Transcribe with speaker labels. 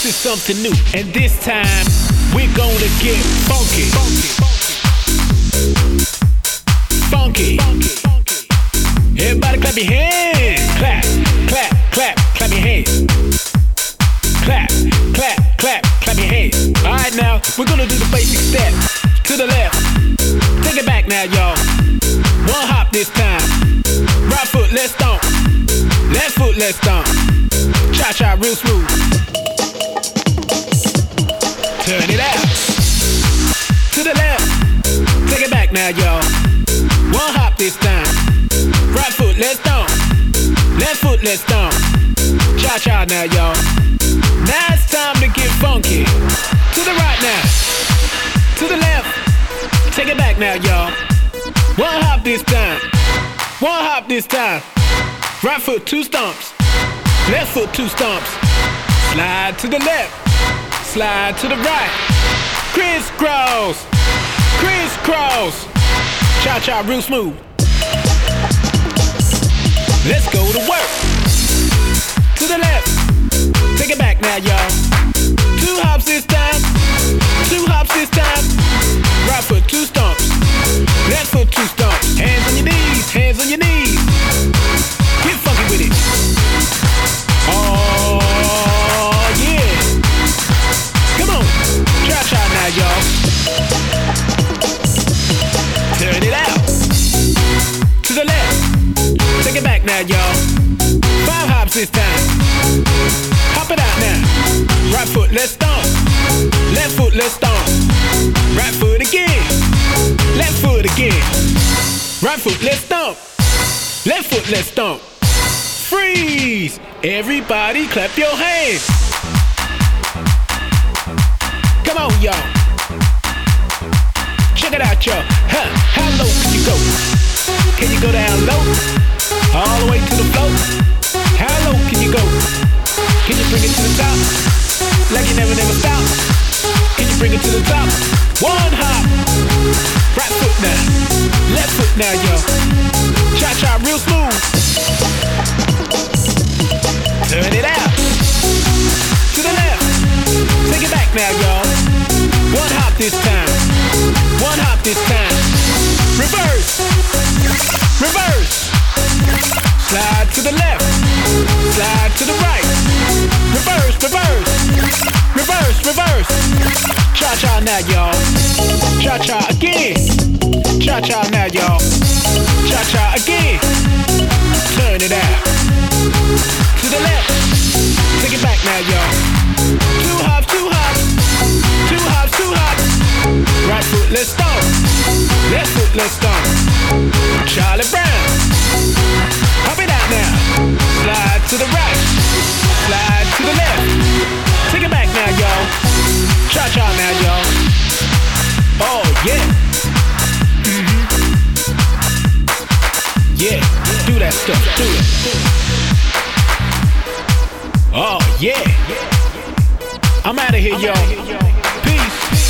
Speaker 1: This is something new, and this time we're gonna get funky. Funky. Everybody clap your hands. Clap, clap, clap, clap your hands. Clap, clap, clap, clap your hands. Alright now, we're gonna do the basic step. To the left. Take it back now, y'all. One hop this time. Right foot, let's stomp. Left foot, let's stomp. Cha-cha, real smooth. Turn it out. To the left. Take it back now, y'all. One hop this time. Right foot, let's stomp. Left foot, let's stomp. Cha-cha now, y'all. Now it's time to get funky. To the right now. To the left. Take it back now, y'all. One hop this time. One hop this time. Right foot, two stomps. Left foot, two stomps. Slide to the left. Slide to the right. Crisscross. Crisscross. Cha-cha, real smooth. Let's go to work. To the left. Take it back now, y'all. Two hops this time. Two hops this time. Right foot, two stomps. Left foot, two stomps. Hands on your knees. Hands on your knees. Get funky with it. Oh, yeah. Come on. Cha-cha now, y'all. Turn it out. To the left. Take it back now, y'all. Five hops this time. Hop it out now. Right foot, let's stomp. Left foot, let's stomp. Right foot again. Left foot again. Right foot, let's stomp. Left foot, let's stomp. Freeze! Everybody clap your hands. Come on, y'all. Check it out, y'all. How low can you go? Can you go down low? All the way to the floor? How low can you go? Can you bring it to the top? Like you never stop? Can you bring it to the top? One hop. Right foot now. Left foot now, y'all. Cha-cha, real smooth. Turn it out. To the left. Take it back now, y'all. One hop this time. One hop this time. Reverse. Reverse. Slide to the left. Slide to the right. Reverse, reverse. Reverse, reverse. Cha-cha now, y'all. Cha-cha again. Cha-cha now, y'all. Cha-cha again. Turn it out. To the left. Take it back now, y'all. Two hops, two hops. Two hops, two hops. Right foot, let's stomp. Left foot, let's stomp. Charlie Brown. Hop it out now. Slide to the right. Slide to the left. Take it back now, y'all. Cha-cha now, y'all. Oh, yeah. Mm-hmm. Yeah, do that stuff, do it. Oh, yeah. I'm out of here, y'all. Peace.